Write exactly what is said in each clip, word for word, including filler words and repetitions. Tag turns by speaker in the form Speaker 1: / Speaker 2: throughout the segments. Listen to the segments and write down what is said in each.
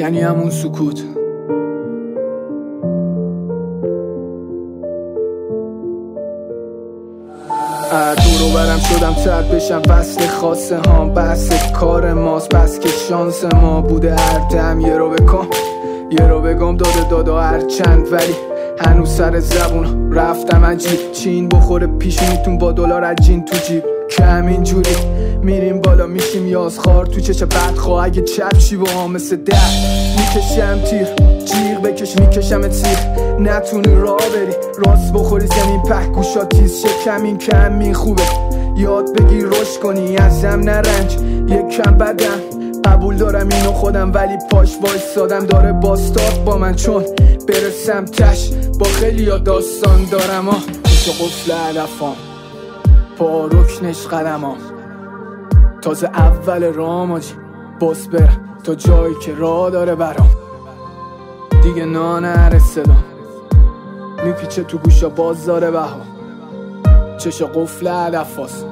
Speaker 1: یعنی همون سکوت. دورو برم شدم ترد بشم وصل خاصه ها، بحث کار ماست بس که شانس ما بوده. هر دم یه رو بکن یه رو بگم داده دادا هر چند، ولی هنوز سر زبون رفتم عجیب. چین بخوره پیشونیتون با دلار عجین تو جیب، که همینجوری میریم بالا میشیم یازخوار تو چش بدخواه. اگه چپشی با هم مثل ده میکشم تیر، جیغ بکش میکشم تیر. نتونی راه بری راست بخوری زمین په، گوشا تیز شکمین کمین خوبه. یاد بگیر رشد کنی ازم نرنج، یک کم بدم قبول دارم اینو خودم، ولی پاش وایسادم داره باستاب با من، چون برسم تش با خیلی ها داستان دارم. ها میشه قفل علفام پا رکنش قدمام، تازه اول رام آجی باز برم تا جایی که راه داره برام. دیگه نانه صدا میپیچه تو گوشا باز داره بها، چشا قفل علفاست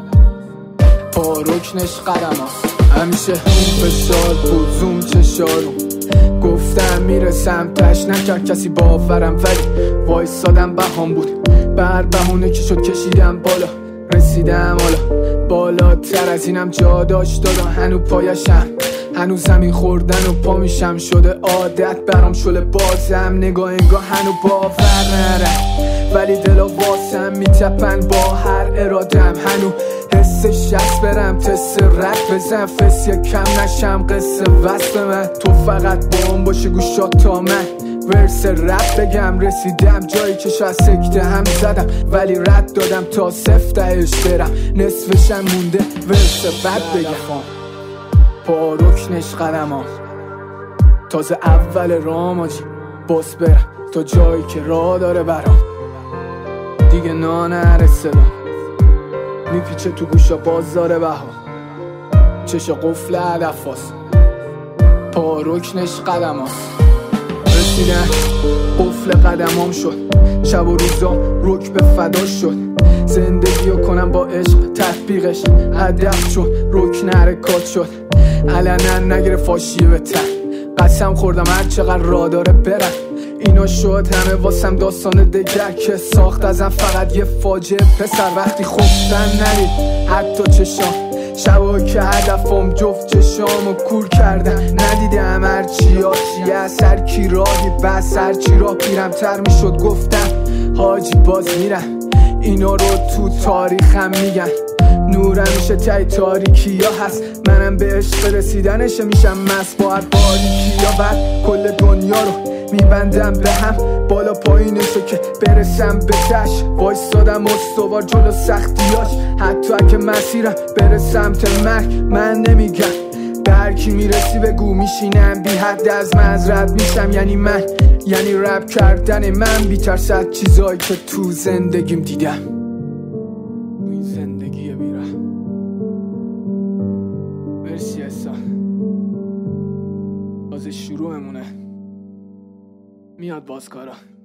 Speaker 1: پا رکنش قدماست. همیشه فشار بود زوم چشارو، گفتم میرسم تش نکرد کسی باورم، ولی وایسادم بهام بود. بر بهونه که شد کشیدم بالا، رسیدم حالا بالاتر از اینم جا داشت دادا. هنو پایشم هنو زمین خوردن و پا میشم شده عادت برام شله بازم. نگاه انگاه هنو باور نرم، ولی دلا واسم میتپن با هر ارادم. هنو حس شست برم تست رد بزن، فس یه کم نشم قصه وصل من. تو فقط با هم باشه گوشات تا من ورس رپ بگم. رسیدم جایی که شاید سکته هم زدم، ولی رد دادم تا سفتهش برم. نصفشم مونده ورس بد بگم، پا رکنش قدمام تازه اول رام آجی باز برم تا جایی که راه داره برام. دیگه نانه صدا میپیچه تو گوشا باز داره بها، چشا قفل علفاست پا رکنش قدماست. رسیدن قفل قدمام شد، شب و روزام رک به فدا شد. زندگیو کنم با عشق تطبیقش هدف، چون رکن حرکات شد. علنا نگره فاشیه به تن، قسم خوردم هر چقدر راه داره برم. اینا شد همه واسم داستان دگر که ساخت ازم فقط یه فاجعه. پسر وقتی خوبتن نرید حتی چشام، شبا که هدفم جفت چشامو کور کردن. ندیدم هرچی آشی اثر کی راهی بس هرچی راه پیرمتر میشد. گفتم حاجی باز میرم اینا رو تو تاریخم میگن. نورم میشه تای تاریکی ها هست، منم به عشق رسیدنش میشم مست. با هر باریکی ها بعد کل دنیا رو میبندم به هم، بالا پایینشو که برسم به تش. وایستادم استوار جلو سختیاش، حتی اگه مسیرم برسم تا مرگ. من نمیگم به هر کی میرسی بگو میشینم بی حد از معذرت میشم. یعنی من یعنی رپ کردن من بی ترس از چیزایی که تو زندگیم دیدم. این زندگی بیرم مرسی احسان، باز شروعمونه میاد باز کارا.